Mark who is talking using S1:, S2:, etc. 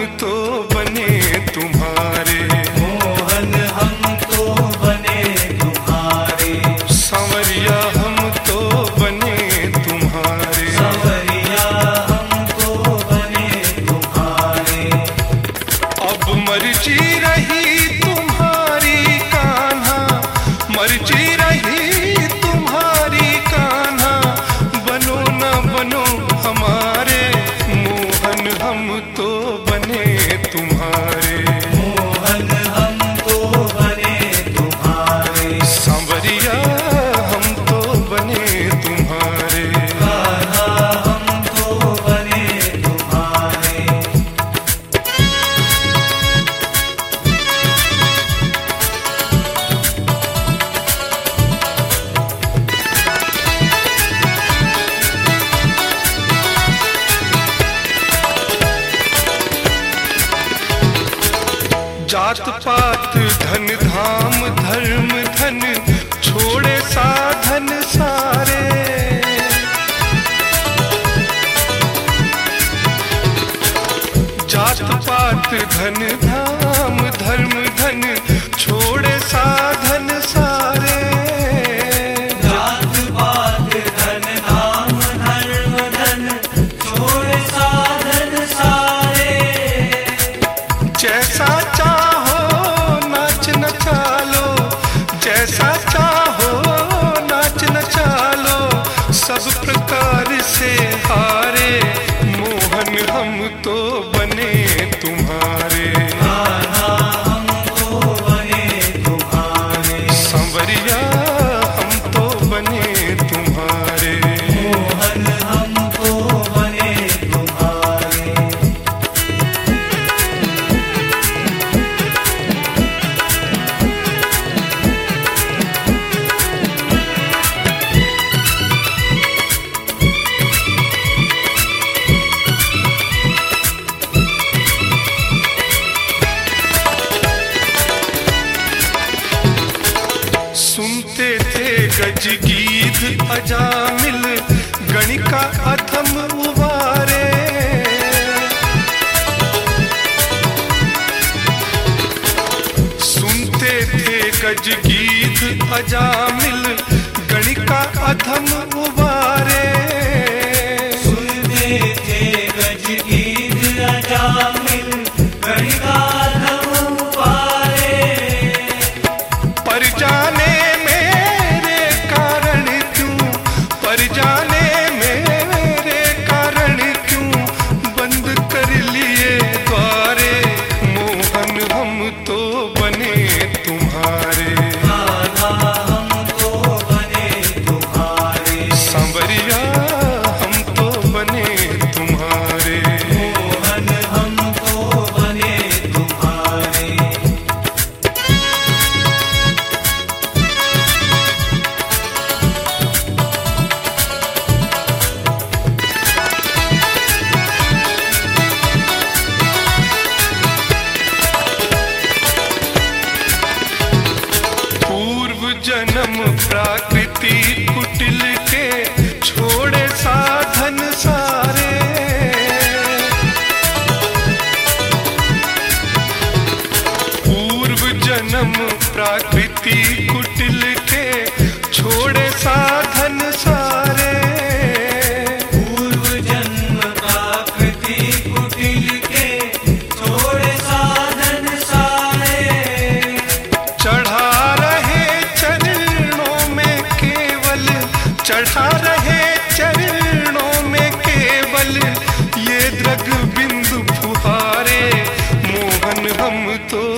S1: तो बने तुम्हारे,
S2: मोहन हम तो बने तुम्हारे,
S1: सांवरिया हम तो बने तुम्हारे,
S2: सांवरिया हम तो बने तुम्हारे।
S1: अब मर्जी रही तुम्हारी कान्हा, मर्जी रही तुम्हारी कान्हा, बनो न बनो हमारे, मोहन हम तो बने तुम्हारे,
S2: मोहन हम तो बने तुम्हारे,
S1: सांवरिया हम तो बने तुम्हारे।
S2: कान्हा हम तो बने तुम्हारे।
S1: जात पात धन धाम धर्म धन छोड़े साधन सारे, जात पात धन धाम धर्म धन छोड़े साधन सारे,
S2: जात पात धन धाम धर्म धन छोड़े साधन सारे।
S1: जैसा चाहो नाच नचालो, जैसा चाहो नाच नचालो, सब प्रकार से हारे, मोहन हम तो बने तुम्हारे,
S2: कान्हा हम तो बने तुम्हारे,
S1: सांवरिया हम तो बने तुम्हारे।
S2: मोहन हम तो बने तुम्हारे।
S1: सुनते थे गज गीत अजामिल, गणिका अथम उबारे, सुनते थे गज गीत अजामिल, गणिका अथम उबारे,
S2: सुनते थे गज गीत अजामिल, गणिका अथम उबारे।
S1: पर जाने मेरे कारण क्यों, पर जाने मेरे कारण क्यों, बंद कर लिए द्वारे, मोहन हम तो बने तुम्हारे,
S2: कान्हा हम तो बने तुम्हारे,
S1: सांवरिया हम तो बने तुम्हारे।
S2: मोहन हम तो बने तुम्हारे।
S1: पूर्व जन्म प्राकृति कुटिल के छोड़े साधन सारे, पूर्व जन्म प्राकृति कुटिल के छोड़े साधन सारे,
S2: पूर्व जन्म प्राकृति कुटिल के छोड़े साधन सारे।
S1: चढ़ा रहे चरणों में केवल, चढ़ा रहे चरणों में केवल, ये द्रग बिंदु फुहारे, मोहन हम तो